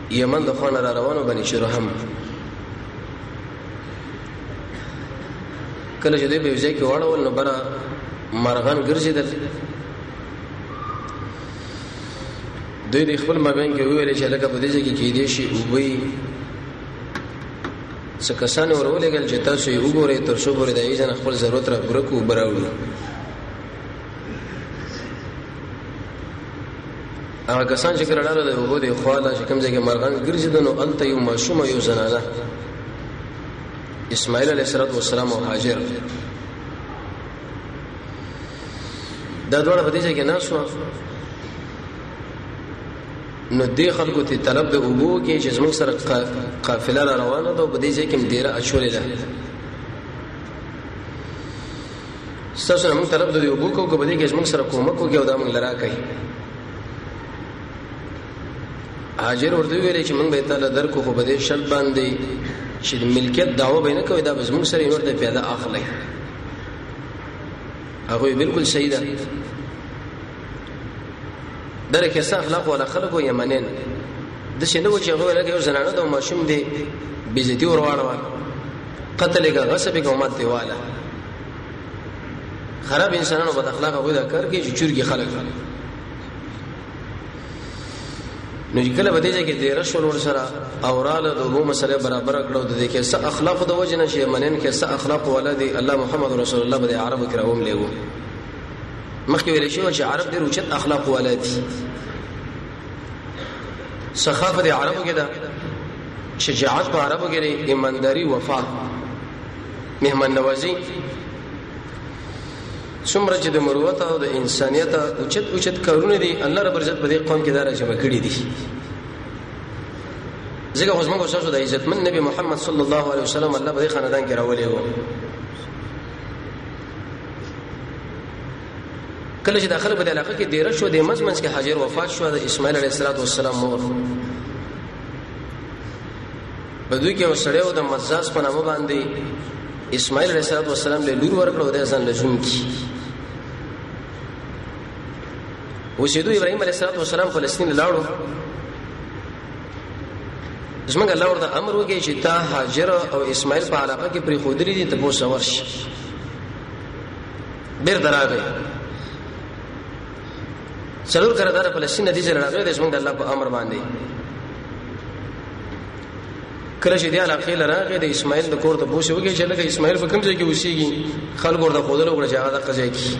یمن د خوانه را روانو بني شرهم. کله چې دوی په ځای کې واړول نو برا مرغان ګرځیدل. دوی د خپل مابین کې ویل چې لکه په دې ځای کې دې شي او وی څه کسان ورولېګل چې تاسو یې وګورئ تر څو پورې د ایجن خپل ضرورت را پوره کوو براوړو. هغه کسان چې کړهاله د وګو د خواله چې کوم ځای کې مرغان ګرځیدل نو الته یو ماشوم یو زنانه اسماعیل علیه السلام او هاجر دا دوړه په دې ځای کې ناسو. نو دې خلکو ته طلب د اوبو کې چې زموږ سره قافله را روانه ده او په دې ځای کې مدیره اچولې ده. ستاسو موږ طلب د اوبو کو په دې کې زموږ سره کومک وکړي او دا موږ لرا کوي. هاجر ورته ویلې چې موږ به تعالی درکو خو په دې شرط باندې چې ملکیت دعوه بینه کوي دا زموږ سره نور ته پیدا اخلي. هغه بالکل صحیح ده. درکه څه اخلاق ولا خلقو یمنین د شنو چې هغه لکه یو زنانه د ماشوم دی بیزتی ورواړه قتل کا غصب کا امت دیواله خراب انسانانو بد اخلاق وې دا کار کوي چې چورګي خلک نو کله بده چې د رسول ور سره اوراله د وو مسله برابر کړو د دې کې څه اخلاق د وجنه چې یمنین کې څه اخلاق ولادي الله محمد رسول الله بده عربو کراوم لیو مخکې ویل شو چې عرب ډېر اوچت اخلاق ولادي. سخافت عربو کې دا شجاعت په عربو کې ایمانداری وفا مهمان نوازی څومره چې د مروت او د انسانيت اوچت کارونه دي الله رب عزت په دې قوم کې دار چې بکړي دي. ځکه اوس موږ اوسو د عزتمن نبی محمد صلی الله علیه وسلم الله په خاندان کې راولې وو. کله چې داخله په علاقه کې ډیر شو د مزمنس کې هاجر وفات شو د اسماعیل علیه السلام مور بدوی کې وسړیو د مزاز په نامه باندې اسماعیل علیه السلام له لور ورکړو د ځان لجون کی وشیدو ابراهیم علیه السلام فلسطین لاړو. زمونږ الله ورته امر وکړي چې تا هاجر او اسماعیل په علاقه کې پری خودري دي ته پوسه ورش بیر دراغه څلور کړه د فلسطین د دې راغلي د زمونږ الله په امر باندې کله چې دی علاقه لراغه د اسماعیل د کور ته پوسه وکړي چې لکه اسماعیل په کوم ځای کې وسیږي خلک ورته خودل وکړي چې هغه د قضیه کې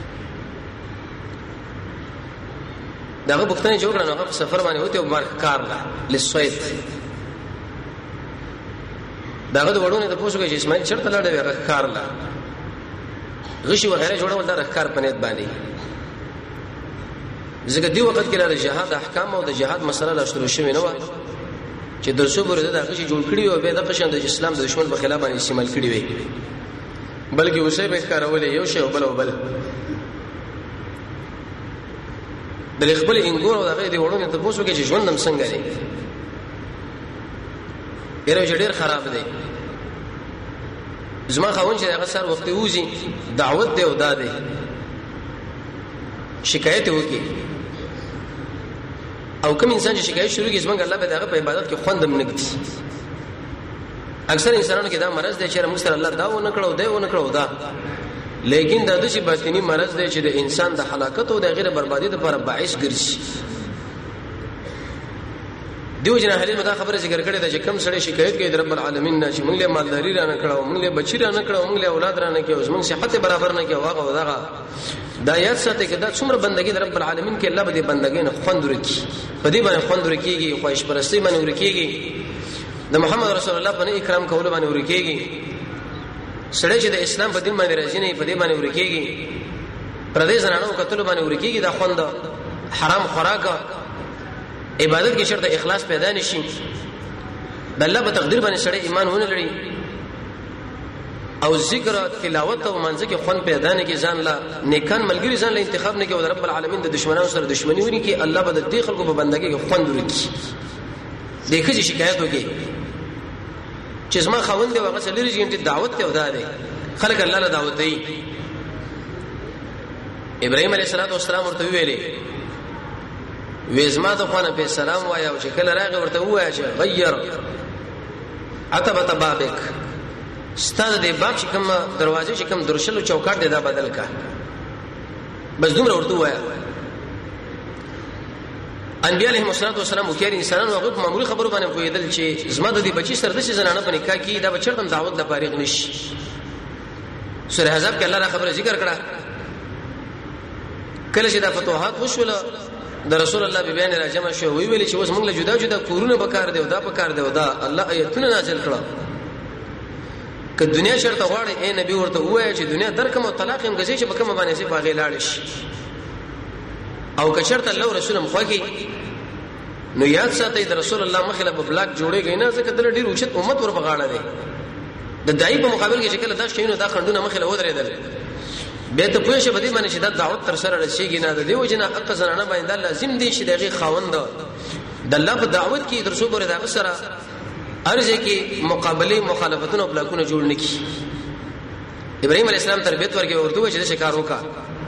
داغه بوختنه جوړ کړه نو په سفر باندې وته عمر کار لا لسوید داغه وړونه د پوسو کې اسماعیل چرته لاړ دی کار لا غشي وغیرہ جوړول دا کار پنيت باندې ځکه دی وخت کې د جهاد احکام او د جهاد مسله لا شروع شوه نو چې د صبر د غشي جوړ کړی او به د قشن د اسلام د دشمن په خلاف باندې استعمال کړی وي بلکې اوسه به کارول یو شی او بل د خپل انګور او دغه دی وړونه ته پوسو کې چې ژوندم څنګه دی یره ډېر خراب دی. زما خاون چې هغه سر وخت وځي دعوت دی او داده شکایت وکي او کوم انسان چې شکایت شروع کړي څنګه الله به دغه په عبادت کې خوندم نګدي. اکثر انسانانو کې دا مرض دی چې موږ سره الله دا و نه کړو دی و نه کړو دا لیکن دا د شي باطنی مرض دی چې د انسان د هلاکت او د غیر بربادي لپاره باعث ګرځي. دیو جنا حدیث مدا خبره ذکر کړي دا چې کم سړی شکایت کوي د رب العالمین نه چې موږ له مالداري را نه کړو موږ له بچی را نه کړو موږ له اولاد را نه کړو موږ صحت برابر نه کړو واغه وداغه دا یاد ساتي چې دا څومره بندګي د رب العالمین کې الله به دې بندګي نه خوند ورکړي په دې باندې خوند ورکړي خواهش پرستی باندې ورکړي د محمد رسول الله په اکرام کول باندې ورکړي سړی چې د اسلام په دین باندې راځي نه په دې باندې ورکیږي پردې زنانو کتل باندې ورکیږي دا خوند حرام خوراک عبادت کې شرط اخلاص پیدا نشي د الله په تقدیر باندې سړی ایمان ونه لري او ذکر تلاوت او منځ کې خوند پیدا نه کې ځان لا نیکان ملګری ځان لا انتخاب نه کې او رب العالمین د دشمنانو سره دښمنی ونی کې الله به د دې خلکو په بندګۍ کې خوند ورکړي. دغه چې شکایت وکړي چې زما خوند دی هغه سلری چې دعوت ته ودا دی خلک الله له دعوت دی. ابراهيم عليه السلام ورته ویلي وېزما ته خو نه په سلام وایا او چې کله راغی ورته وایا چې غیر عتبه بابک ستاسو د باب چې کوم دروازه چې کوم درشل او چوکاټ دی دا بدل کا بس دومره ورته وایا. انبیاء علیهم الصلوۃ والسلام او کېر انسانانو هغه معمولی خبرو باندې پوهیدل چې زما د دې بچی سره د زنانه په نکاح کې دا بچړم دعوت د فارغ نشي. سورہ احزاب کې الله را خبره ذکر کړه کله چې دا فتوحات وشول د رسول الله به بیان را جمع شو وی ویل چې اوس موږ له جدا جدا کورونه بکار دی او دا بکار دی او دا الله آیتونه نازل کړه که دنیا شرط غواړي اے نبی ورته وایي چې دنیا درکم او طلاق هم غزي چې په کومه باندې سي باغې لاړ شي او که شرط الله رسول هم خوږي نو یاد ساتي د رسول الله مخله په بلاک جوړيږي نه ځکه د ډېر اوچت امت ور بغاړه دی د دای په مقابل کې چې کله دا شینو دا خندونه مخله ودرېدل به ته پوه شې بده باندې چې دا دعوت تر سره رسیږي نه د دیو جنا حق زنانه باندې لازم دي چې دغه خاوند د الله په دعوت کې درسو بره دا سره ارزه کې مقابله مخالفتونه او بلاکونه جوړ نکي. ابراهيم عليه السلام تربيت ورکې ورته چې شکار وکا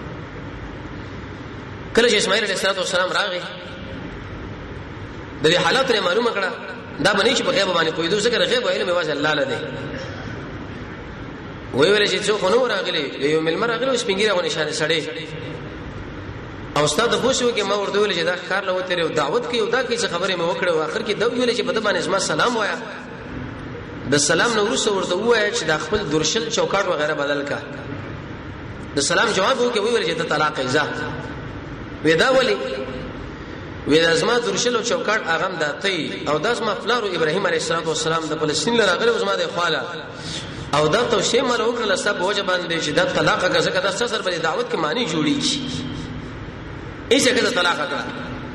کله چې اسماعیل علیه السلام راغی د دې حالات لري معلومه کړه دا باندې چې په غیب باندې پویدو ذکر غیب علم واځه الله لده وی ویل چې څو خنو راغلی یو ملمر راغلی سپینګیره غو نشانه سړی او استاد پوښتنه کې ما ورته ویل چې دا کار له وته دعوت کې او دا کې خبره مې وکړه او اخر کې دا ویل چې په دې باندې اسما سلام وایا د سلام نو ورسره ورته وایا چې د خپل درشل چوکاټ وغیرہ بدل کا د سلام جواب وکړي ویل چې ته طلاق ایزه ودا ولی ودا اسما درشل او چوکاټ اغم داتې او داس ما فلارو ابراهيم عليه السلام د فلسطین لراغلی اسما د خواله او دا توشی مر وکړه سب وجه باندې چې د طلاق غزه کده سر په دعوت کې معنی جوړیږي ایسه کده طلاق کړه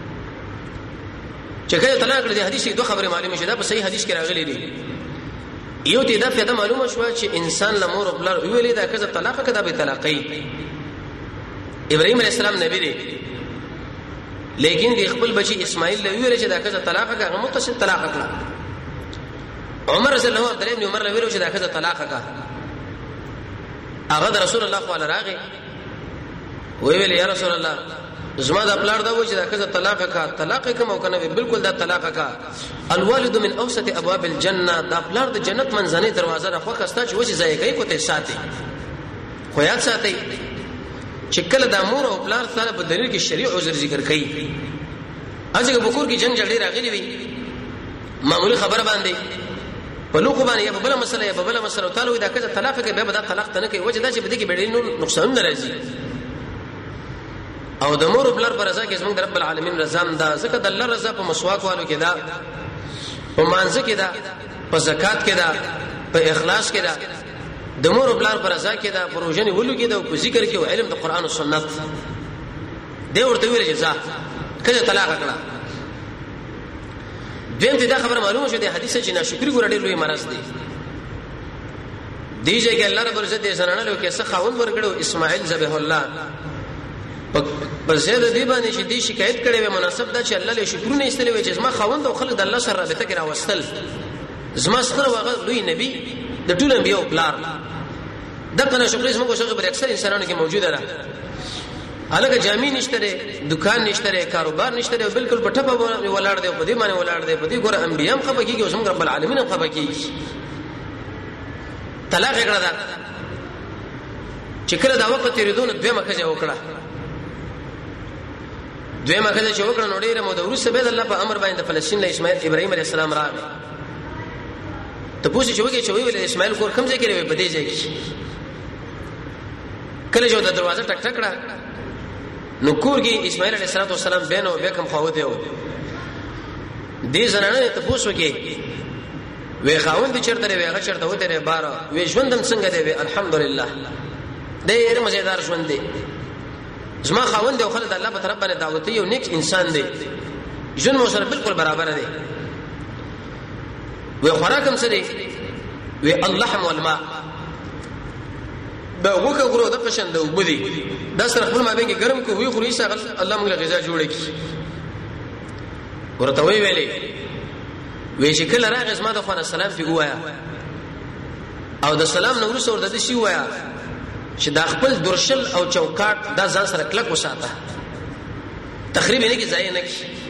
چې کله طلاق کړه د حدیث دوه خبره معلومه شوه دا په صحیح حدیث کې راغلي دي یو دې دا پیدا معلومه شوه چې انسان لمور او بلر ویلې دا کده طلاق کده به طلاقي ابراهيم عليه السلام نبی دی لیکن د خپل بچي اسماعیل له ویل چې دا کده طلاق کړه متصل طلاق کړه عمر رضی الله عنه ابن عمر له ویل چې دا کده طلاق کړه هغه رسول الله صلی الله علیه راغی ویل یا رسول الله زما د خپل دا و چې دا کده طلاق کا طلاق کوم او کنه بالکل دا طلاق کا الوالد من اوسط ابواب الجنه دا خپل د جنت منځنۍ دروازه را خوښه ستا چې وځي ځای کوي کوته ساتي خو یاد ساتي چې کله د امور او خپل سره په دلیل کې شریع عذر ذکر کوي اځه بکور کې جنگ جړې راغلي وي معمولی خبره باندې په لوکو باندې یا په بل مسله یا په بل مسله تعالی دا کده طلاق کې به دا طلاق تنه کوي وجه دا چې بده کې ډېر نقصان ناراضي او د مور بلر پر رضا کې زموږ رب العالمین رضا ده ځکه د الله رضا په مسواک والو کې ده په مانځ کې ده په زکات کې ده په اخلاص کې ده د مور بلر پر رضا کې ده په روزنه ولو کې ده او په ذکر کې او علم د قران او سنت دی ورته ویل جزاء کله طلاق کړه دیم ته دا خبره معلومه شوه د حدیث چې ناشکری ګور ډېر لوی مرز دی دیږي کې الله رب عزت دې سنانه له کې څه خاوند ورګړو اسماعیل ذبح الله په زیاده دی باندې چې دی شکایت کړي وي مناسب دا چې الله له شکرونه ایستلې وي چې زما خاوند او خلک د الله سره رابطه کې راوستل زما سره واغ لوی نبی د ټول انبیو بلار دا کنه شکر زما کوشش پر اکثر انسانانو کې موجوده ده الګ جامع نشته دکان نشته کاروبار نشته بالکل په ټپه ولاړ دی په دې باندې ولاړ دی په دې ګور انبیام خبر کیږي او څنګه رب العالمین خبر کیږي طلاق کړه دا چې کله دا وخت تیریدون دوه مخه وکړه دویمه کله چې وکړه نو ډیره مو د ورسره به الله په امر باندې فلسطین له اسماعیل ابراهيم عليه السلام راغی ته پوښتنه شوې چې ویل اسماعیل کور کوم ځای کې وي په دې ځای کې کله چې د دروازه ټک ټک کړه نو کور کې اسماعیل عليه السلام بینو به کوم خواوته و دې زنانه ته پوښتنه وی خاوند چرته وی هغه چرته وته نه بار وی ژوندم څنګه دی الحمدلله ډېر مزیدار ژوند دی زما خاوند او خلک د الله په طرف باندې دعوت یو نیک انسان دی ژوند مو سره بالکل برابر دی وی خوراکم سره وی اللحم والماء دا وګه غرو د قشن د وبدي دا سره خپل مابه کې ګرم کو وی خوري سره الله موږ غذا جوړه کی ورته وی ویلې وی چې کله راغی اسما د خدای سلام په وایا او د سلام نو ورسره ورته شي وایا چې دا خپل درشل او چوکاټ دا ځان سره کلک وساته تخریب نه کی ځای نه کی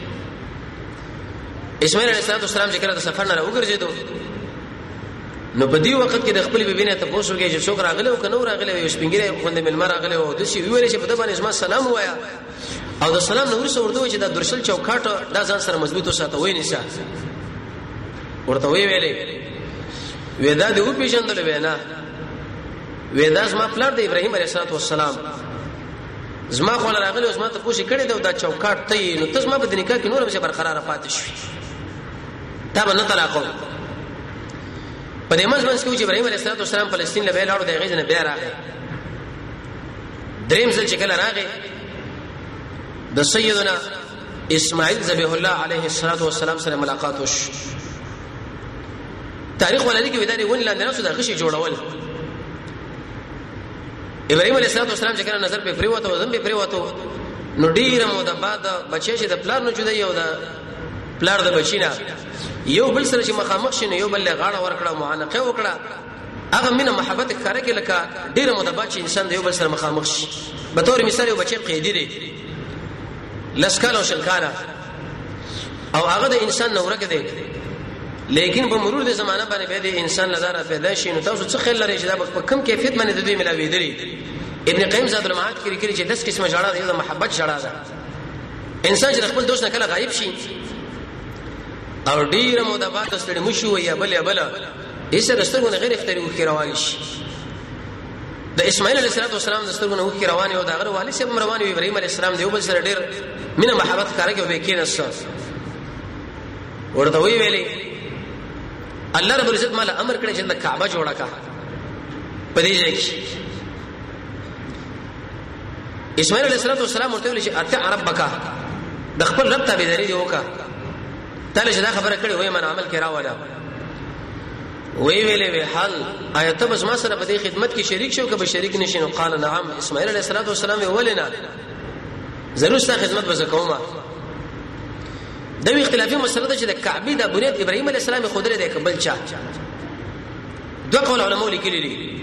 اسماعیل علیه السلام چې کله د سفر نه راوګرځیدو نو په دې وخت کې د خپل بیبینه ته پوښتنه چې څوک راغلی او کنه راغلی یو سپینګری خوند ملما راغلی او د سی ویل چې په دې باندې اسما سلام وایا او د سلام نور سره ورته چې د درشل چوکاټ دا ځان سره مضبوط وساته وای نشه ورته ویلې ودا د او پیژندل وینا ودا زما پلار د ابراهیم علیه السلام زما خو راغلی او زما ته پوښتنه کړې دا چوکاټ ته نو ته زما په دې نکاح کې نور به برقرار پاتې شي دا به نه طلاق په دې منځ کې چې ابراهيم عليه السلام فلسطین له بیل اړو د غیزنه بیا راغی دریم ځل چې کله راغی د سیدنا اسماعیل ذبیح الله علیه السلام سره ملاقات وش تاریخ ولادي کې وداري ون لاندې نو د غشي جوړول ابراهيم عليه السلام چې کله نظر په پریوته او ذنب په پریوته نو ډیره مو د بعد بچی چې د پلار نه جوړي او د پلار د بچینا یو بل سره چې مخامخ شنه یو بل غاړه ورکړه معانقه وکړه هغه مینه محبت ښکارا کې لکه ډیره متبات چې انسان د یو بل سره مخامخ شي به تور مثال یو بچی قیدی دی لسکاله او شلکاله او هغه د انسان نو ورګه دی لیکن په مرور د زمانہ باندې به د انسان لدار پیدا شي نو تاسو څه خیال لرئ چې دا په کم کیفیت باندې د دوی ملاوي دی ابن قیم زاد المعاد کې لیکلي چې 10 قسمه جړه دی د محبت جړه ده انسان چې خپل دوست نه کله غایب شي او ډیره مودبات ستړي مشو یا بل ایسه رستګونه غیر اختیاري وکړي روان شي د اسماعیل علیه السلام د سترګونه وکړي روان او د غره والي سره روان وي ابراهيم علیه السلام دیو بل سره ډیر مینه محبت کارګه وې کې نس ورته وی ویلي الله رب العزت مال امر کړی چې د کعبه جوړه کا پدې ځای کې اسماعیل علیه السلام ورته ویل چې اطع ربک د خپل رب تابعداري دی وکړه تله چې دا خبره کړې وای من عمل کرا ولا وی ویلې وی حال آیت بس ما سره په دې خدمت کې شریک شو که شریک نشي نو قال نعم اسماعیل علیه السلام ولنا ضرور ست خدمت وزکوما دا وی اختلافي مسله ده چې د کعبه د بنیاد ابراهيم علیه السلام خودره ده قبل چا دوه قول علماء لیکلي دي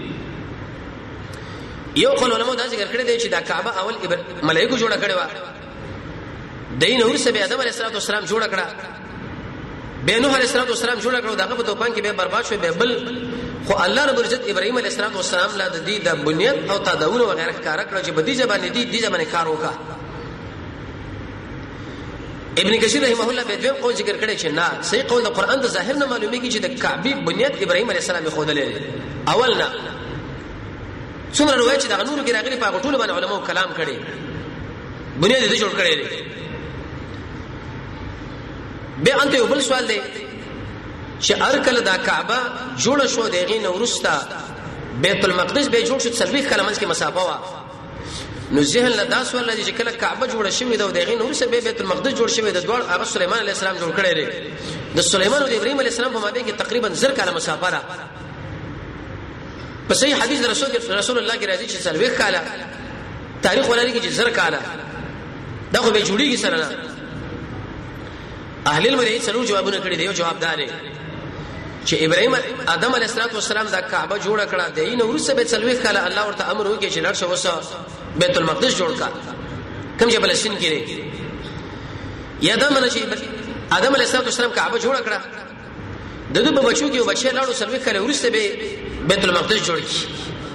یو قول علماء دا ذکر کړی دی چې دا کعبه اول ملائکه جوړه کړې و دین ورسه به آدم علیه السلام جوړه کړه به نوح علیه السلام جوړ کړو دغه په توپان کې به برباد شو به بل خو الله رب عزت ابراهيم علیه السلام لا د دې د بنیاد او تداول او غیره کار کړو چې بدی ځبانه دي ځبانه کار وکا ابن کثیر رحمه الله به دویم قول ذکر کړی چې نه صحیح قول د قران د ظاهر نه معلومیږي چې د کعبه بنیاد ابراهيم علیه السلام خو دلې اول نه څومره روایت چې د نور کې راغلي په ټول باندې علماء کلام کړي بنیاد دې جوړ کړي به انت یو بل سوال دی چې ارکل دا کعبه جوړ شو دغه نورستا بیت المقدس به جوړ شو څلويخ کلمنځ کې مسافه وا نو ذهن له داس ول چې کله کعبه جوړ شوې دا دغه نورسته به بیت المقدس جوړ شوې د دوړ هغه سليمان عليه السلام جوړ کړی دی د سليمان او د ابراهيم عليه السلام په مابین کې تقریبا زر کاله مسافه را په صحیح حدیث رسول الله کې راځي چې څلويخ کاله تاریخ ولري کې زر کاله دا خو به جوړیږي سره نه اهل المدینه څلور جوابونه کړی دی یو جواب دار چې ابراهيم آدم علیه السلام دا کعبه جوړ کړه دی نو ورسره به څلويخ کاله الله ورته امر وکړي چې لړ شو وسه بیت المقدس جوړ کا کوم چې فلسطین کې دی یا دا منه چې آدم علیه السلام کعبه جوړ کړه دغه په بچو کې بچي لاړو څلويخ کاله ورسره به بیت المقدس جوړ کی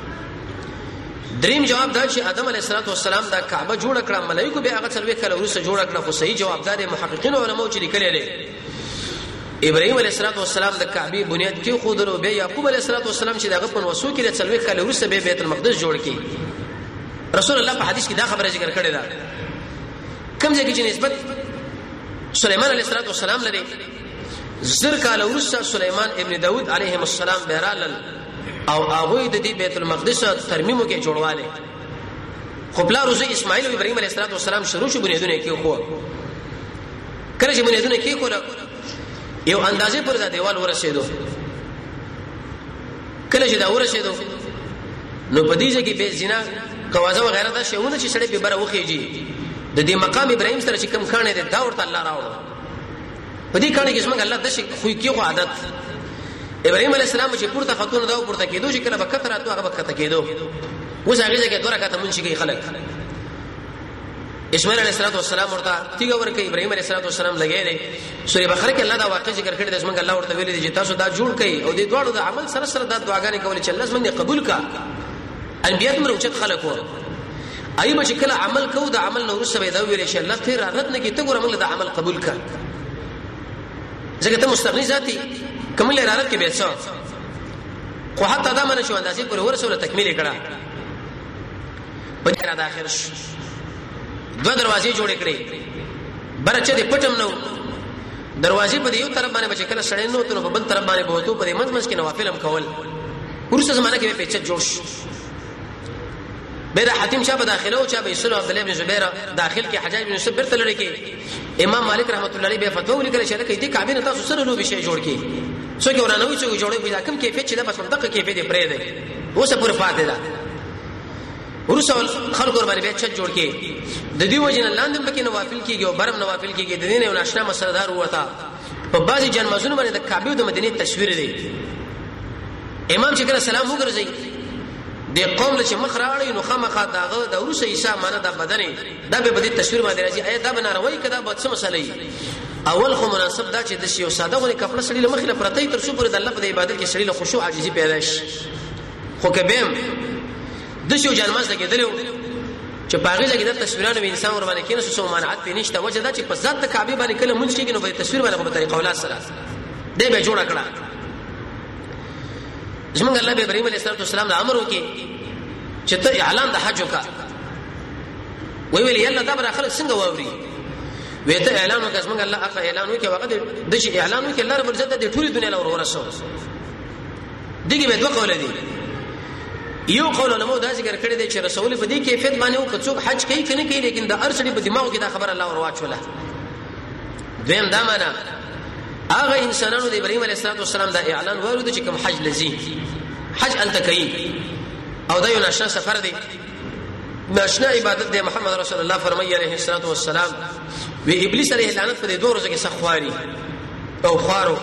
دریم جواب دا چې آدم علیه السلام دا کعبه جوړ کړه ملائکه به هغه څلويخ کاله ورسره جوړ کړه خو صحیح جواب دا محققین علماء چې لیکلي دي ابراهيم عليه السلام د کعبه بنیاد کې خود ورو به یعقوب عليه السلام چې دغه په وسو کې د څلويخ کاله ورسره به بیت المقدس جوړ کی رسول الله په حدیث کې دا خبره ذکر کړې ده کوم ځای کې چې نسبت سليمان عليه السلام لري زر کاله ورسره سليمان ابن داود عليه السلام بهرال او هغه د دې بیت المقدس ترمیمو کې جوړواله خو بلا روزه اسماعیل او ابراهيم عليه السلام شروع شو بنیادونه کې خو کله چې بنیادونه کې کوله یو اندازې پر دا دیوال ورسېدو کله چې دا ورسېدو نو په دې ځکه به زنا قوازه وغیرہ دا شیونه چې سړی به بره وخیږي د دې مقام ابراهيم سره چې کم کانه ده دا ورته الله راوړو په دې کانه کې څنګه الله د شي خو کې عادت ابراهيم عليه السلام چې پورته خاتون دا پورته کېدو چې کله بکته راتو هغه بکته کېدو اوس هغه ځکه دوه رکعاته مونږ شي خلک اسماعیل علیه السلام ورته تیګه ورکه ابراهیم علیه السلام لګیږي سورې بقره کې الله دا واقع ذکر کړی د اسمنګ الله ورته ویلي دي چې تاسو دا جوړ کړئ او د دوړو د عمل سره سره دا دعاګانې کولې چې الله زمونږ قبول کا انبیاء موږ اوچت خلق وو ایمه چې کله عمل کو د عمل نور سره دا ویل شي الله ته رغبت نه کی ته ګور موږ د عمل قبول کا ځکه ته مستغنی ذاتی کومل ارادت کې به څه خو حتی دا منه شو اندازې پر ورسوله تکمیل کړه په دې را داخل شو دوه دروازې جوړې کړې برچې دې پټم نو دروازې په یو طرف باندې بچ کله سړې نو ته په بل طرف باندې بوته په منځ کې نوافل هم کول ورسره زمانہ کې په چت جوړ شو بیره حاتم شاه په داخله او چا به سلو عبد الله بن زبیر داخل کې حجاج بن یوسف برته لړ کې امام مالک رحمت الله علیه به فتوا ولیکل چې لکه دې کعبه نه تاسو سره نو به شی جوړ کې څوک ورانوي څوک جوړي په کوم کیفیت چې دا بس منطقه کیفیت پرې ده اوسه پوره فاتحه ده ورسول خلق ور باندې چت جوړ کې د دې وجه نه لاندې پکې نوافل کېږي او برم نوافل کېږي د دې نه ناشنا مسله دار وتا په بعضي جنمازونو باندې د کعبه او د مدینه تصویر دی امام چې کله سلام وګرځي د قوم له چې مخ راړي نو خامخا داغه د ورسه عیسی معنی د بدن دا به بدی تصویر باندې راځي اې دا بناروي کدا به څه مسله اول خو مناسب دا چې د شیو ساده غونې کپړه سړی له مخ له پرتې تر څو پر د الله په عبادت کې سړی له خشوع عاجزي پیدا شي خو کبم د شیو جنماز لګیدلو چې باغې لګید تصویرانو انسان ور باندې کینې سو مانعت نشته وجه دا چې په ذات د کعبه باندې کله مونږ کېږي نو په تصویر باندې په طریقه اولاد سره دې به جوړ کړه زمونږ الله به ابراهيم عليه السلام د امر وکي چې ته اعلان د حج وکړه وی ویل یلا دا بر خلک څنګه واوري وته اعلان وکړ زمونږ الله اخ اعلان وکي وخت د شي اعلان وکي الله رب عزت د ټولي دنیا لور ورسو دغه به دوه قول دي یو قول علماء دا ذکر کړی دی چې رسول په دې کیفیت باندې او کڅوک حج کوي کنه کوي لیکن د ارشدي په دماغ کې دا خبر الله ورواچوله دویم دا معنا هغه انسانانو د ابراهيم عليه السلام دا اعلان ورود چې کوم حج لذي حج التکئی او دا یو ناشنا سفر دی ناشنا عبادت دی محمد رسول الله فرمایي عليه الصلاه والسلام وی ابلیس علیه اللعنت په دوه ورځې کې سخواري او خوارو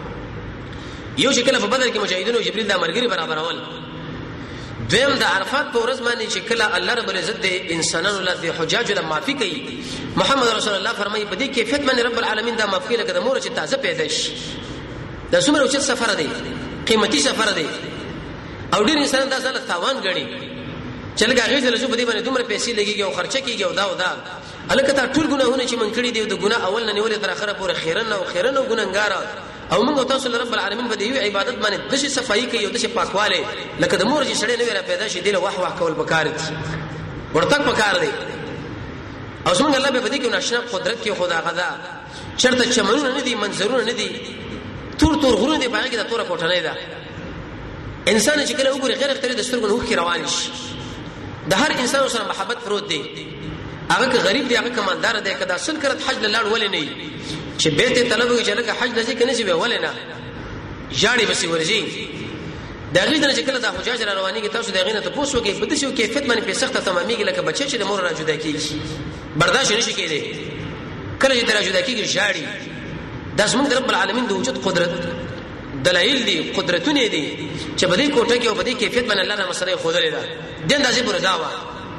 یو چې کله په بدر کې مجاهدینو جبريل دا مرګري برابر اول دویم د عرفات په ورځ باندې چې کله الله رب العزت د انسانانو له حجاج له معافي کوي محمد رسول الله فرمایي په دې کیفیت باندې رب العالمین دا معافي لکه د مور چې تازه پیدا شي دا څومره اوچت سفر دی قیمتي سفر دی او ډیر انسان دا ځل تاوان غړي چې لکه هغه ځل چې په دې باندې دومره پیسې لګيږي او خرچه کیږي او دا الکه تا ټول ګناهونه چې من کړی دی د ګناه اول نه نیولې تر اخره پورې خیرن او ګناګار او موږ تاسو رب العالمین په دې عبادت باندې د شي صفائی کوي او د شي پاکواله لکه د مور چې سړی نه ویرا پیدا شي دله واه کول پکار دي ورته پکار دی او څنګه الله به دې کې ناشنا قدرت کې خدا غدا چرته چمنونه نه دي منظرونه نه دي تور غرونه دي باندې دا تور کوټه نه ده انسان چې کله وګوري غیر اختیاري د سترګو نوخ کې روان شي د هر انسان سره محبت پروت دی هغه غریب دی هغه کماندار دی کدا اصل کرت حج لاړ ولې نه چې بیت طلب وي چې لکه حج لږه کنه چې ولې نه ژاړي بس ورځي دا غي چې کله د حجاج رواني کې تاسو د غینه ته پوسو کې بده شو کیفیت باندې په سخته تمامېږي لکه بچي چې د مور را جدا کیږي برداشت نشي کېدی کله چې را جدا کیږي ژاړي د اسمن رب العالمین د وجود قدرت دلایل دي قدرتونه دي چې بده کوټه کې او بده کیفیت باندې الله تعالی مسله خو درې ده د اندازې پر داوا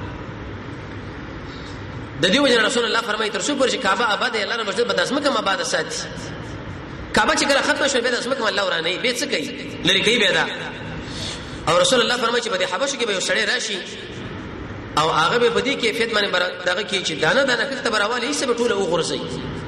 د دې وجه رسول الله فرمایي تر څو پر چې کعبه آباد الله رب عزت بداسمه کوم آباد ساتي کعبه چې کله ختمه شوه به داسمه کوم الله ورانه به څه کوي لری کوي به دا او رسول الله فرمایي چې په حبشه کې به یو سړی راشي او هغه به په دې کیفیت باندې دغه کې چې دانه کته براواله یې سبه ټوله وغورځي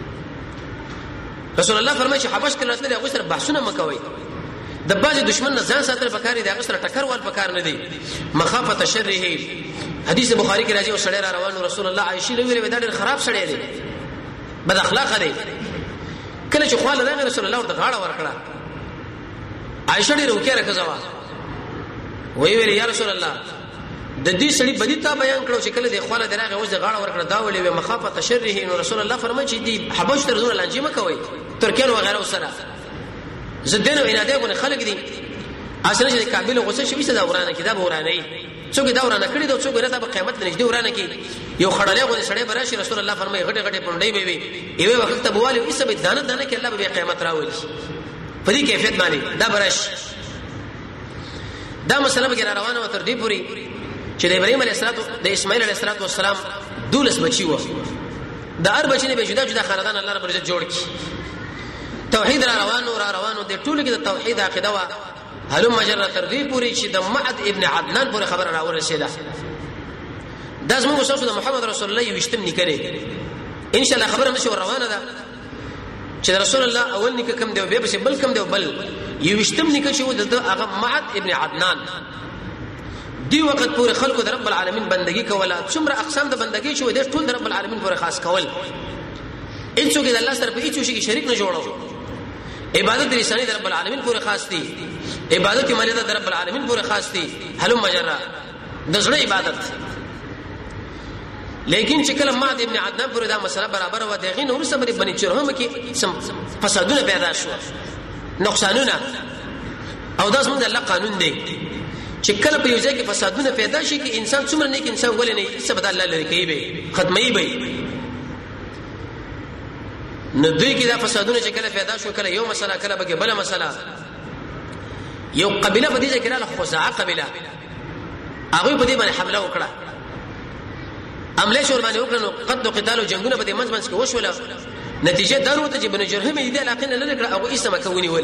رسول الله فرمایي چې حبش کې راتلل هغه سره بحثونه مکوي د باز دشمن نه ځان ساتل پکاري دغه سره ټکر ول پکار نه دی مخافه شره حدیث بخاری کې راځي او سړی را روان رسول الله عائشه لوي ویل دا ډېر خراب سړی دی بد اخلاق دی کله چې خواله دا رسول الله ورته غاړه ورکړه عائشه ډېر وکړه کزوا ویل یا رسول الله د دې سړي بدی ته بیان کړو چې کله د خواله دراغه وځ غاړه ورکړه دا ولې مخافه شره نو رسول الله فرمایي چې دی حبش تر زونه لانجه مکوي ترکیان وغیرہ سره زدنو اراده غو خلک دي اصل چې کابل غوسه شوي څه دا ورانه کې دا ورانه څوک دا ورانه کړی دا څوک راته په قیامت نږدې ورانه کې یو خړلې غو سړی براشي رسول الله فرمایي غټه غټه پونډې به وي ایوه وخت ته بوالي ایسه به دانه کې الله به قیامت راولي په دې کیفیت باندې دا براش دا مسله به روانه و تر دې پوری چې د ابراهيم عليه السلام د اسماعیل عليه السلام دولس بچي و د هر بچی نه به جدا جدا خاندان الله رب عزت جوړ کی توحید را روانو د ټولو کې د توحید عقیده وا هلم مجره تر دې پوری چې د معد ابن عدنان پورې خبر را ورسېده داس موږ شخص د محمد رسول الله یوشتم نکره ان شاء الله خبره نشو روانه ده چې رسول الله اول نک کم دی به بل کم دی بل یوشتم نک چې د هغه معد ابن عدنان دی وخت پورې خلکو د رب العالمین بندگی کوله څومره اقسام د بندگی شو د ټول د رب العالمین پورې خاص کول هیڅوک د الله سره په هیڅ شي کې شریک نه جوړو عبادت لسانی د رب العالمین پورې خاص دي عبادت مریضه د رب العالمین پورې خاص دي هلم مجرا د زړه عبادت لیکن چې کله معد ابن عدنان پورې دا مسله برابر و دغه نور سمري بني چرهم کې فسادونه پیدا شو نقصانونه او دا زموږ د الله قانون دی چې کله په یو ځای کې فسادونه پیدا شي کې انسان څومره نیک انسان ولې نه سبد الله لري کوي به ختمي به نو دوی کې دا فسادونه چې کله پیدا شو کله یو مسله کله به بل مسله یو قبيله په دې ځای کې رااله خزاعه قبيله هغه په دې باندې حمله وکړه عمله شور باندې وکړو قد قتال او جنگونه په دې منځ کې وشوله نتیجه دا وروته چې بنو جرهم دې علاقې نه لګړه او اسمه کوي ولا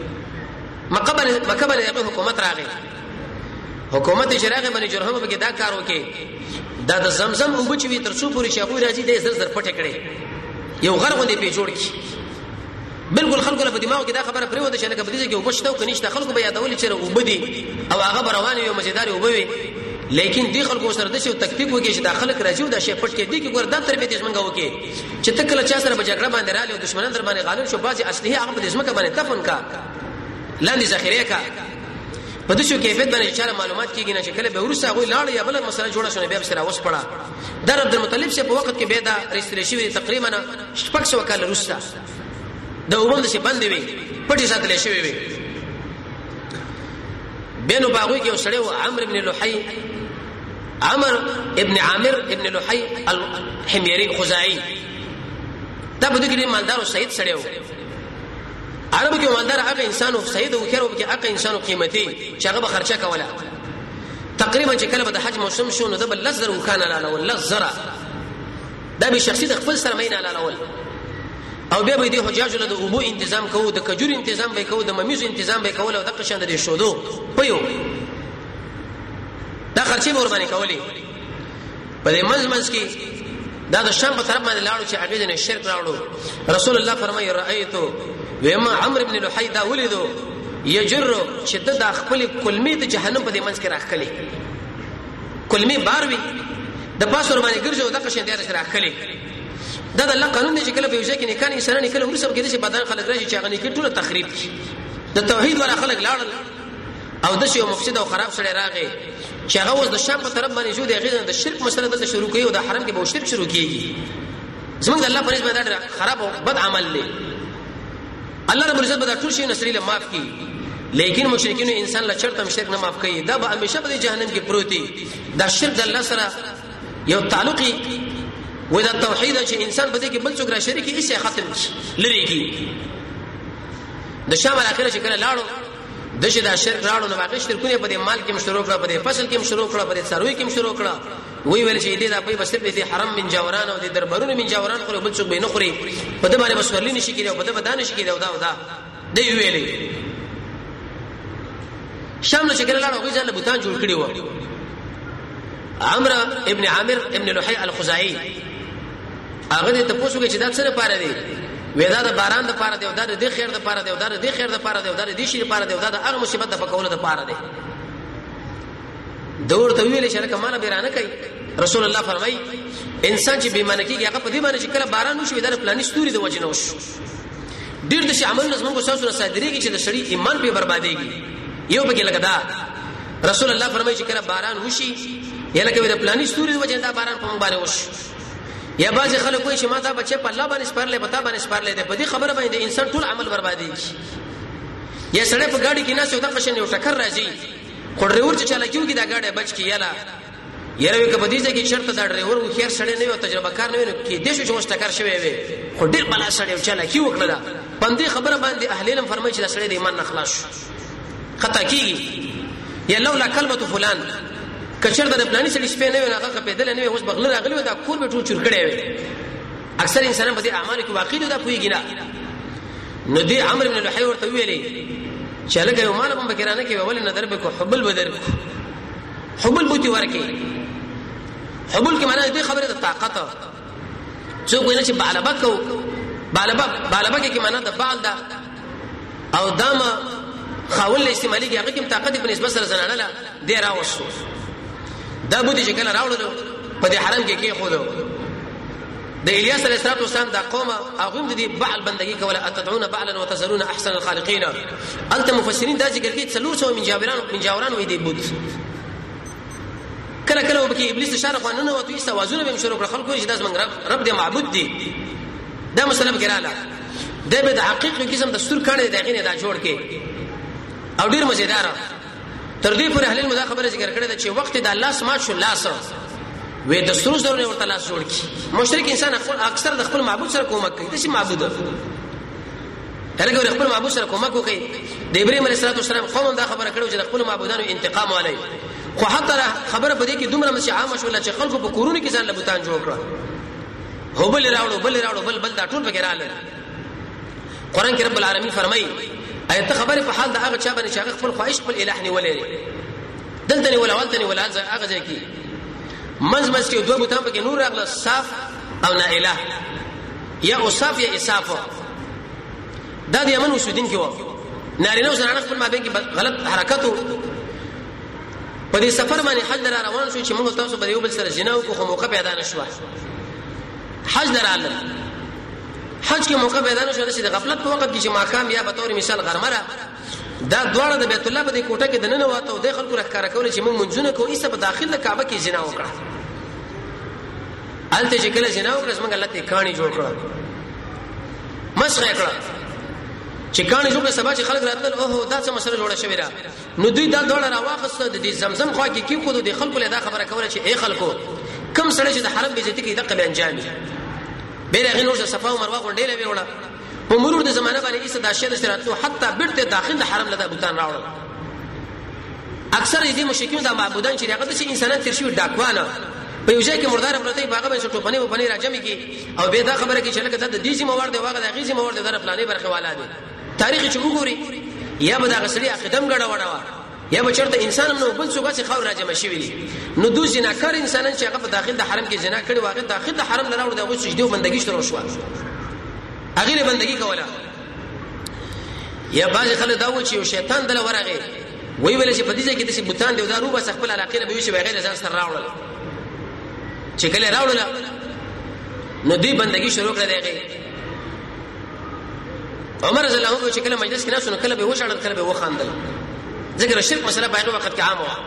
مکه باندې حکومت راغی حکومت شراغه بنو جرهم په کې دا کار وکړي دا د زمزم او بچوي تر څو پوری شاغوي راځي د زر پټه کړي یو غرغوندې په جوړ کی بالکل خلکو له دماغ کې دا خبره پرې وده چې لکه بدیږي کې وبشته او کنيشته خلکو به یادول چې وبدي او هغه روان یو مزیدار وبوي لیکن دی خلکو سره د شو تکتیک وکړي چې داخله راځي او دا شی پټ کې دي کې ګور دا تربیت یې څنګه وکړي چې تکله چا سره بجګړه باندې رااله او دشمنان در باندې غالب شو بازي اصلي هغه په دسمه باندې دفن کا لاندې ذخیره کا په دې شو کیفیت باندې چې معلومات کیږي نه چې کله به ورسره غوي لاړ یا بل مسله جوړه شونه بیا سره اوس پړه در عبد المطلب شه په وخت کې به دا ريستریشن تقریبا شپږ سو کال وروسته د وبند شي باندې وي پټي ساتل شي وي بینو باغوي کې وسړی و عمرو ابن لحي عمر ابن عامر ابن لحي الحميري خزاعي دا په دې کې مالدار او سید سړی و عربو کې مالدار هغه انسان او سید او خیر او کې هغه انسان قیمتي چې هغه خرچه کوله تقریبا چې کله به د حج موسم شو نو د بل لزر وکانه لاله ول لزر دا به شخصي د خپل سره مینه لاله ول او بیا به د حجاج له ابو تنظیم کوو د کجور تنظیم به کوو د ممیز تنظیم به کوو او د قشند د شودو پيو دا خرچي به ور باندې کولې په دې منځ کې دا د شام په طرف باندې لاړو چې هغه نه شرک راوړو رسول الله فرمایي رأيتو وما عمرو ابن لحي دا ولیدو یجر چې د خپل کلمې ته جهنم په دې منځ کې راخلي کلمې باروي د پاسور باندې ګرځو د قشند دې راخلي دا د الله قانون دی چې کله به وځي کې نکاني سره نه کله ورسره کې چې بدن خلک راشي چې هغه نه کې ټول تخریب شي د توحید ولا خلک لاړل او د شی مفسد او خراب سره راغی چې هغه اوس د شام په طرف باندې جو دی غیر د شرک مسله د شروع کوي او د حرم کې به شرک شروع کیږي زمونږ د الله په نسبت دا خراب او بد عمل دی الله رب العزت به ټول شی نسریله معاف کړي لیکن مشرکین انسان لا چرته شرک نه معاف کوي دا به همیشه په جهنم کې پروتي دا شرک د الله سره یو تعلقي ودا توحید چې انسان په دې کې بل څوک را شریک یې ختم لري کی د شام الاخره چې کله لاړو د شه د شرک راړو نو واقع شرکونه په دې مال کې مشروع کړه په دې فصل کې مشروع کړه په دې ثروي کې مشروع کړه وی ویل چې دې دا په بس په دې حرم من جاوران او دې دربارونو من جاوران خو بل څوک به نه خوري په دې باندې مسورلی نشي کېږي او په دې بدانه شي کېږي او دا دې ویلې شام چې کله لاړو غوځل بوتان جوړ کړي و عمرو ابن عامر ابن لحي الخزاعي هغه ته پوښتنه چې دا څه لپاره دی ودا د باران د لپاره دی او دا د خیر د لپاره دی او دا د خیر د لپاره دی او دا د شي لپاره دی او دا د هغه مصیبت د پکولو د لپاره دی دور ته ویل چې لکه مال بیرانه کوي رسول الله فرمای انسان چې بیمانه کیږي هغه په دې باندې چې کله باران وشي دا پلاني ستوري د وجه نه وشي ډیر د شي عمل نظم کو ساسو صادريږي چې د شړی ایمان په برباديږي یو به لګا دا رسول الله فرمای چې کله باران وشي یا لکه د پلاني ستوري د وجه دا باران په باندې وشي یا باز خلک وایي چې ما دا بچي په الله باندې سپارلې پتا باندې سپارلې ده په دې خبره باندې انسان ټول عمل برباديږي یا سړی په گاډي کې نه څو د قشن یو ټکر راځي خو ډرایور چې چلا کیږي دا گاډي بچ کی یالا یره په دې ځکه شرط دا ډرایور خو خیر سړی نه یو تجربه کار نه وي کې دې شو چې ټکر شوی وي خو ډیر بلا سړی چلا کی وکړه دا پندې خبره باندې اهل علم فرمایي چې سړی د ایمان نه خلاص خطا کیږي یا لولا کلمه فلان کچر د پلاني سړي شپې نه وي هغه پیدل نه وي اوس بغل راغلی دا کور به ټول چور کړي وي اکثر انسانان په دې اعمال کې واقع دي دا پويږي نه نو دې عمرو بن لحي ورته ویلي چې لکه یو مال په بکرانه کې ول نه درب کو حبل بدر حبل بوتي ورکی حبل کې معنی دې خبره د طاقت څو ویني چې بالبک کې معنی د بال دا او دما خاول استعمالي کې هغه کې طاقت په نسبت سره زنانه لا ډیر راوښو دا بوتي چې کله راوړل په دې حرم کې خودو د الیاس علیه السلام دا قوم هغه د دې بعل بندگی کوله اتدعون بعلا وتذرون احسن الخالقین انت مفسرین دا ذکر کې 300 من جاوران وې دی بوت کله کله وبکې ابلیس اشاره قانون او توي توازن به شروع کړ خلکو چې داس من رب دې معبود دي دا مسله کړه دا به د حقیقي قسم دستور کړي دغه نه دا جوړ کې او ډیر مزیدار تر دې پر اهل المدا خبره ذکر کړه چې وخت د الله سمات شو لاس وې دستور سره ورته لاس جوړ کی مشرک انسان اکثر د خپل معبود سره کومک کوي د شي معبود هغه خپل معبود سره کومک کوي د ابراهيم عليه السلام قوم دا خبره کړو چې د خپل معبودانو انتقام والي خو حتی خبره بده کې دومره مشي عام شو چې خلکو په کورونو کې ځان لبوتان جوړ کړ هو بل راوړو بل دا ټول بګراله قران کې رب العالمین فرمایي ایت خبره په حال دا هغه چا باندې چې هغه خپل خواهش خپل الہ نیولې دلته ولا هغه ځای کې مز کې دوه بوتان په کې نور راغله صاف او نا الہ یا اوصاف یا اساف دا د یمن وسودین کې و نارینه او زنانه خپل مابین کې غلط حرکتو په دې سفر باندې حج لرا روان شو چې موږ تاسو په یو بل سره جنا وکړو خو موقع پیدا نشو حج لرا حج کې موقع پیدا نشو چې د غفلت په وخت کې چې ماقام یا به تور مثال غرمره دا دواړه د بیت الله په دې کوټه کې د نن واته د خلکو راکاره کول چې موږ منځونه کوو ایسه په داخل د کعبه کې جنا وکړه الته چې کله جنا وکړه څنګه الله ته کہانی جوړ کړه مسخه کړه چې کہانی جوړه سبا چې خلک راتل اوه دا څه مسله جوړه شوې را نو دوی دا ډول راواخسته د زمزم خوا کې خو د خلکو له دا خبره کوله چې اے خلکو کم سره چې د حرم به عزت کې دغه به انجامي بیره غنور صفا او مروه غونډې له وړه په مرور د زمانه باندې ایسه د شه د شراتو حتی بیرته داخل د حرم لدا بوتان راوړل اکثر دې مشکین د معبودان چې هغه د انسانان تر شي ډاکوانه په یو ځای کې مردار پرته باغ باندې ټوپنه و پنیر راجمي کې او به دا خبره کې چې لکه د دې موارد دی واغه د غیزي موارد د پلانې برخه والا دي تاریخ چې وګوري یا به دا غسړي اقدم غړا وډا یا به چرته انسان نو بل څه خاور راجمه شي ویلي نو دوی جناکار انسانان چې هغه په داخل د حرم کې جنا کړي واغه داخل د حرم لراوړ دغه سجدي او بندګي شروع شو هغه بندګي کوله یا باز خلک دا و چې شیطان دل ورغه وی ویل چې په دې ځای کې د بوتان دی دا روبه خپل علاقې نه به وي بغیر ځان سره راوړل چې کله راوړل نو دې بندګي شروع کړه دیغه عمر رضی الله عنه چې کله مجلس کې ناس نو کله به وشاړل کله به وخاندل ذکر الشرك مسله په هغه وخت کې عام و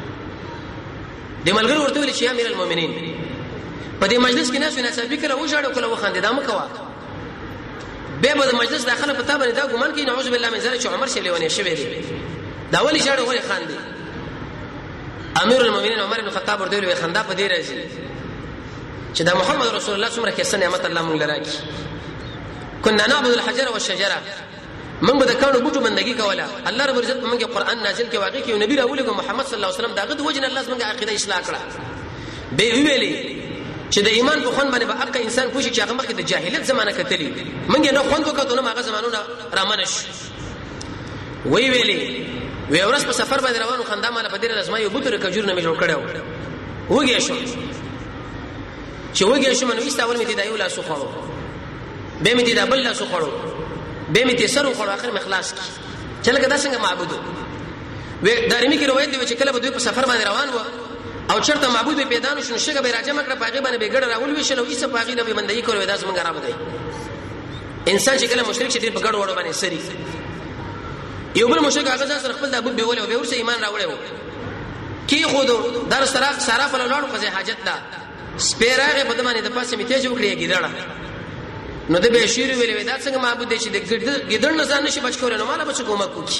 د ملګرو ورته ویل چې امیر المؤمنین په دې مجلس کې ناس ناڅاپي کله وشاړل کله وخاندل دا مکوا به د مجلس داخله پتا باندې دا ګمان کوي نعوذ بالله من ذلک چې عمر شلیونه شوی دی دا ولی شاړو ولی خاندي امیر المؤمنین عمر بن الخطاب ورته ویل خندا په دې راځي چې دا محمد رسول الله څومره کې نعمت الله مونږ لراکي كنا نعبد الحجر والشجره من به د کانو بوټو بندگی کوله الله رب عزت موږ قرآن نازل کې واقع کې نبی راولې محمد صلی الله علیه وسلم داغه د وجه الله موږ عقیده اصلاح کړه به ویلي چې د ایمان په خون باندې به اقا انسان کوشي چې هغه مخکې د جاهلیت زمانہ کتلی موږ نه خوند وکړو نو هغه زمانونه رامنش وی ویلي وی ورس په سفر باندې روانو خندا مال په دې رسمه یو بوتره کجور نه جوړ کړو وګیا شو چې وګیا شو منو ایستاول می دي دایو لا سوخړو به می دي د بل لا سوخړو به می دي سر وخړو اخر مخلاص کی چې لکه دا څنګه معبودو و دارمی کی روایت دی چې کله به دوی په سفر باندې روان و او چرته معبود به پیدا نشو شګه به راځه مکړه پاغي باندې به ګډ راول وشلو ایسه پاغي نه به بندګي کول ودا څنګه را بدای انسان چې کله مشرک شي په ګډ وړو باندې سری یو بل مشرک هغه ځان سره خپل د ابو به ولې او به ورسې ایمان راوړې و کی خودو در سره سارا په لوړ قضې حاجت دا سپیراغه په دمانه د پاسه میته جو کړی کیدړه نو د به شیر ویلې ودا څنګه معبود دي چې د ګډړ نه ځان نشي بچ کول نو مال بچ کومه کوي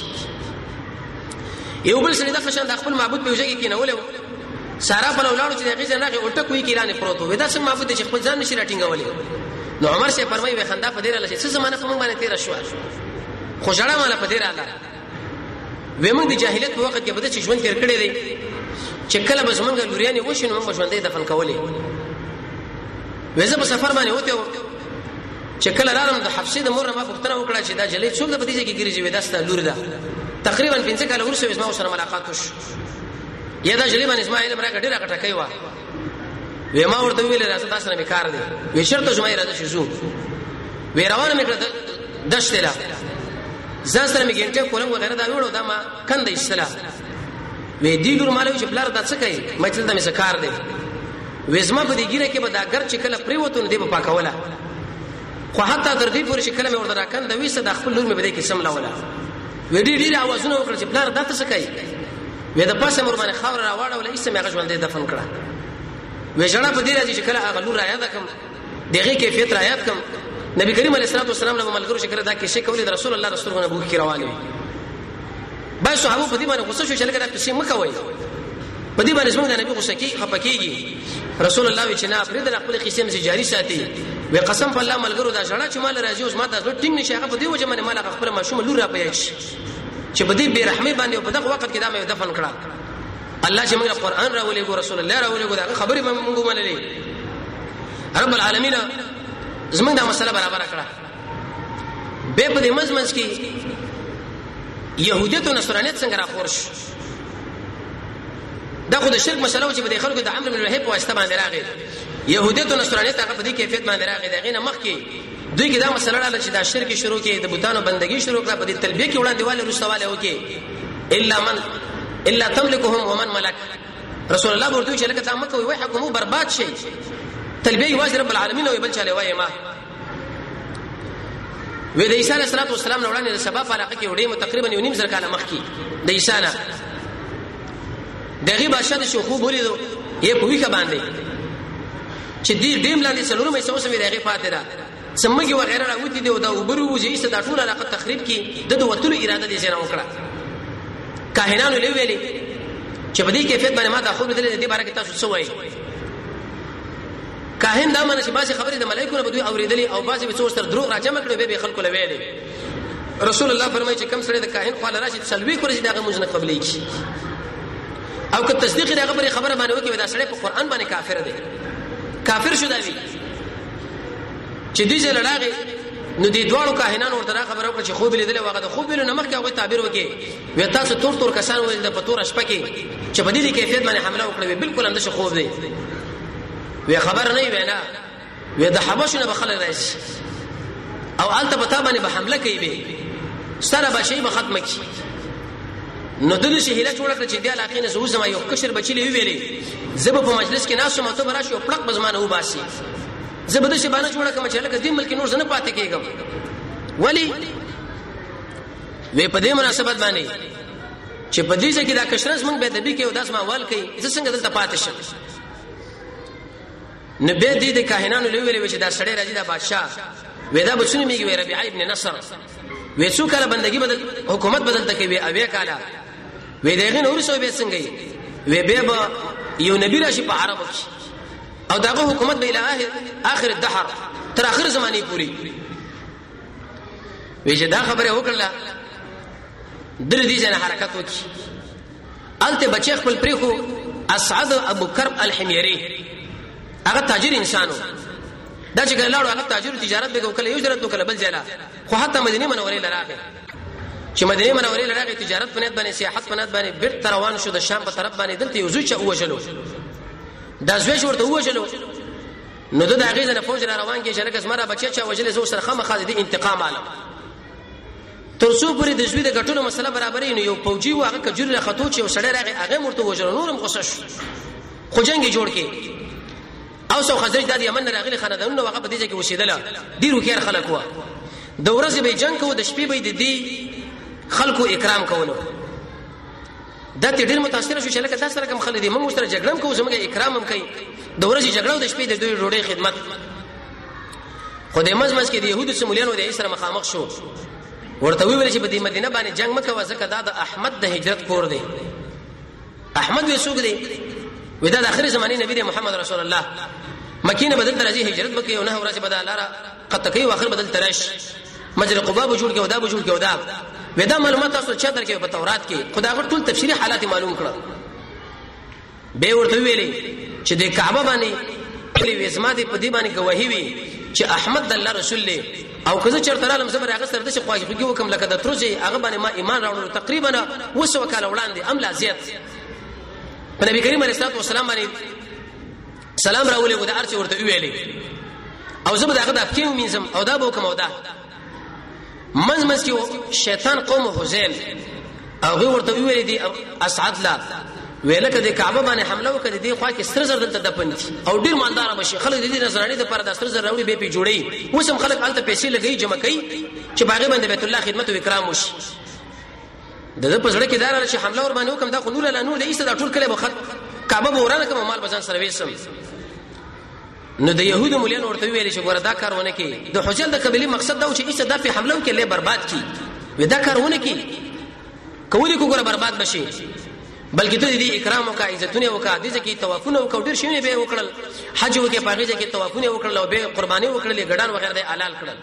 یو بل سره د خشن د خپل معبود په وجه کې کینول سارا په لوړ چې دغه ځنه کې الټه کوي کیرانه پروت ودا څنګه معبود دي چې خپل ځان نشي راټینګولې نو عمر سے فرمایي وي خندا په دې راځي څه زمانه په موږ باندې تیر شو خوشاله مال په دې راځه ومن د جاهلیت په وخت کې بده چې ژوند تیر کړی دی چې کله بس مونږ لوريانه وښینو مونږ ژوندې دفن کولې وېزه په سفر باندې وته چې کله رالم د حفصې د مور ما پوښتنه وکړه چې دا جلې څوک د بدیجه کې ګریږي وې داسته لور ده تقریبا 15 کال ورسره اسما سره ملاقات وش یا دا جلې باندې اسماعیل مرګ ډیره کټه کوي وا وې ما ورته ویل راځه تاسو نه بیکار دي وې شرط زما راځه شزو وې روانه میکړه دشته لا ځان سره میګنټه کولم وغیرہ دا ویړو دا ما کنده استلا وې دی ګور مالوي چې بلار د څه کوي مچل د مې سکار دی وېزما په دې ګیره کې به دا ګر چې کله پریوتون دی په پاکوله خو حتی تر دې پورې چې کله مې ورته راکنده وېسه د خپل لور مې بده کې سملا ولا وې ډېر اوازونه وکړ چې بلار دا څه کوي وې د پاسه مور باندې خاور راوړه ولا ایسه مې هغه ژوندې دفن کړه وې جنا په دې راځي چې کله هغه لور راياد کم دغه کیفیت راياد کم نبی کریم علیه الصلاه والسلام له ملګرو شکر دا کې شي کولې رسول الله رسولونه بوخ کې روانه با صحابه په دې باندې غوسه شو چې لکه دا کیسه مکوي په دې باندې څنګه نبی غوسه کې خپکیږي رسول الله وی چې نه پرې د خپل قسم سي جاری ساتي وی قسم په الله ملګرو دا شړه چې مال راځي اوس ما تاسو ټینګ نشي هغه په دې وجه باندې مال خپل ماشوم لور را پېښ چې په دې بیرحمي باندې په دغه وخت کې دا مې دفن کړه الله چې موږ قرآن راولې ګو رسول الله راولې ګو دا خبرې موږ منلې رب العالمین زمونږ دا مسله برابر کړه به په دې مزمنس کې يهوديت او نصرانيت څنګه راخور شو دا خو د شرک مسله چې په خلکو د عمرو بن الوهاب واسطه باندې راغی يهوديت او نصرانيت هغه په دې کیفیت باندې راغی دغه نه مخ کې دوی کې دا مسله رااله چې دا شرک شروع کې د بوتانو بندګي شروع کړه په دې تلبیه کې وړاندې والے رسواله وکي الا تملكهم ومن ملك رسول الله ورته چې لکه تا مکه وي حکم برباد شي تلبیه واجب رب العالمین او بل چاله وای ما وې د عیسی علیه السلام نو وړاندې د سبب علاقه کې وړي تقریبا 1.5 زر کاله مخ کې د عیسی نه دغه بادشاہ د شوخو بولیدو یې په ویکه باندې چې دې ډیم لاندې سلور مې سوسه وی دغه فاتحه ده سمګي وغیرہ راوتی دی او دا وبرو چې ایسه د ټول علاقه تخریب کې د وتلو اراده دي څنګه وکړه کاهنانو لویلې چې په دې کیفیت باندې ما دا خو بدل دي بارے کې تاسو څه وایي کاهن دا معنی چې باسي خبرې د ملائکو نه بدوي اوریدلې او باسي به څور سره دروغ راجمع کړي به خلکو لویلې رسول الله فرمایي چې کم سره د کاهن خپل راشي سلوي کړی دغه مجنه قبلې کی او که تصدیق دغه پر خبره باندې وکي دا سره په قران باندې کافر دی کافر شو دا وی چې دې لړاغه نو دې دوړو کاهنانو ورته خبره وکړه چې خوب لیدل واغه د خوب لیدل نمخ کې هغه تعبیر وکي وې تاسو تور کسان ول د پتور شپه کې چې په دې کیفیت باندې حمله وکړه بالکل اندشه خوب دی وی خبر نه وینا وی د حبشونه بخل راځي او الته پتا باندې به حمله کوي به سره به شی به ختم کی نو دغه شهیله جوړ کړ چې د علاقې نه زو سما یو کشر بچی لی ویلې زب په مجلس کې ناسو مته براشي او پړق بزمانه و باسي زبده شی باندې جوړ کړم چې لکه دې ملک نور زنه پاتې کېږم ولی وی په دې مناسبت باندې چې په دې ځکه دا کشرز مونږ به د بي کې او داس ما وال کوي زه څنګه دلته پاتې شم نبی دې د کاهنانو لویلې چې دا سړی راځي دا بادشاہ ودا بچنی میږي ربيعه ابن نصر وې څو کله بندګي بدل حکومت بدل تکوي اوې کاله وې دغه نور څه به څنګه وې به یو نبی راشي په عربو کې او دغه حکومت به اله اخر الدهر تر اخر زمانه پوری وې چې دا خبره وکړه در دې ځنه حرکت وکړي الته بچی خپل پریخو اسعد ابو کرب الحميري هغه تاجر انسانو دا چې ګلاړو هغه تاجر تجارت به وکړي یو جرات وکړي بل ځای خو حتی مدینه منورې لراغه چې مدینه منورې لراغه تجارت په نیت باندې سیاحت په نیت باندې بیرته روان شو د شام په طرف باندې دلته یو ځای وشلو دا ځای ورته وشلو نو د هغه نه فوج را روان کې چې لکه زمره بچی چې وجلې زو سره خامخا د انتقام عالم ترڅو پرې د ژوند د غټونو مسله برابرې نو یو فوجي واغه کجوري خطو چې وسړی راغی هغه مرته وجل نورم غوسش خو جنگي جوړ کې او سو خزرج د یمن راغلي خاندانونو هغه په دې ځای کې وشیدله ډیرو خیر خلک و د ورځې به جنگ کوو د شپې به د دې خلکو اکرام کوو دا ته ډیر متاثر شو چې لکه تاسو سره کوم خلک دي موږ سره جګړم کوو زموږ اکرام هم کوي د ورځې جګړه او د شپې د دوی ډوډۍ خدمت خدای مزمز کې د يهودو سمولیانو د اسره مخامخ شو ورته ویل چې په دې مدینه باندې جنگ مکه وځکه دا د احمد د هجرت کور دی احمد وسوګ دی ودا د اخر زمانه نبی محمد رسول الله مکینه بدل درځي هجرت وکي او نه ورځ بدل لاره قد کوي واخر بدل ترش مجر قباب جوړ کې ودا جوړ کې ودا ودا معلومات تاسو چا درکې په تورات کې خدای غوړ ټول تفصیلی حالات معلوم کړه به ورته ویلې چې د کعبه باندې وی اسماء دې په دې باندې گواهی وی چې احمد الله رسول له او کزه چرته رالم زبر هغه سره د شي خواږي وکم لکه د تروزي هغه باندې ما ایمان راوړل تقریبا وسو کال وړاندې ام لا زیات په نبی کریم علیه الصلاه والسلام باندې سلام راولې غو د ارچ ورته ویلې او زبر هغه د افکیم مینځم او دا به کوم او دا منځ کې شیطان قوم حزیل او غو ورته ویلې دي اسعد لا ویلکه د کعبه باندې حمله وکړه دی خو کې ستر زر دلته دپن او ډیر مالدار بشي خلک د دې نظرانی د پر د ستر زر راوړي به پی جوړي وسم خلک الته پیسې لګي جمع کوي چې باغې باندې بیت الله خدمت او اکرام وشي د په سره کې دار چې حمله ور باندې وکم دا خو نور لا نور د ایسته د ټول کله بخت کعبه ورانه کوم مال بزن سره وېسم نو د يهودو مولین ورته ویل چې ګوره دا کارونه کې د حجل د قبلي مقصد دا و چې ایسته د په حمله کې له برباد کی ودا کارونه کې کولی کو ګوره برباد بشي بلکې ته دې اکرام وکا عزتونه وکا دې ځکه توافونه وکړ ډیر شي نه به وکړل حج وکي پاغه ځکه توافونه وکړل او به قرباني وکړل غډان وغیرہ د حلال کړل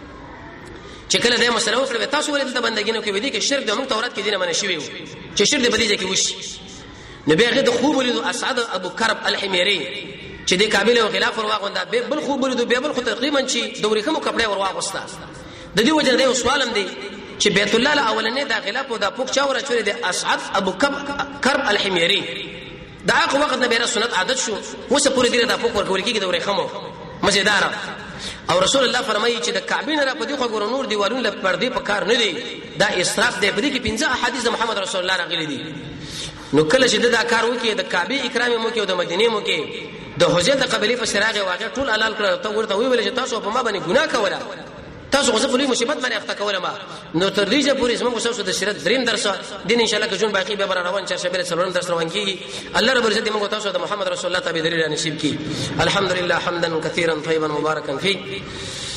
چې کله دې مسله وکړه تاسو ولې د بندګینو کې ودی کې شرک د موږ تورات کې دینه منشي وي چې شرک دې بدی ځکه وشي نبی هغه د خوب ولید اسعد ابو کرب الحميري چې د کابل او خلاف ورواغوندا به بل خوب ولید به بل خو تقریبا چې دوري کوم کپڑے ورواغستا د دې وجه د سوالم دی چې بیت الله الاولنې داخله په د پوک چاور چوري د اسعد ابو کرب الحميري دا هغه وخت نه بیره سنت عادت شو وسه پوری دی د پوک ورکول کېږي دوري خمو مزیدار او رسول الله فرمایي چې د کعبه نه را پدې خو ګور نور دیوالونه له پردې په کار نه دی دا اسراف دی پدې کې 15 احادیث محمد رسول الله راغلي دي نو کله چې دا کار وکي د کعبه اکرام مو کې او د مدینه مو کې د حجه د قبلي په سراغه واقع ټول حلال کړو ته ورته ویل چې تاسو په ما باندې ګناه کوله تاسو غوښه په لوی مصیبت باندې اخته کوله ما نو تر دې چې پوری اسمه غوښه د شریعت دریم درس دین ان شاء الله که جون باقی به روان چې شبیر سلام درس روان کیږي الله رب عزت موږ تاسو د محمد رسول الله تابع درې نصیب کړي الحمدلله حمدا كثيرا طيبا مباركا فيه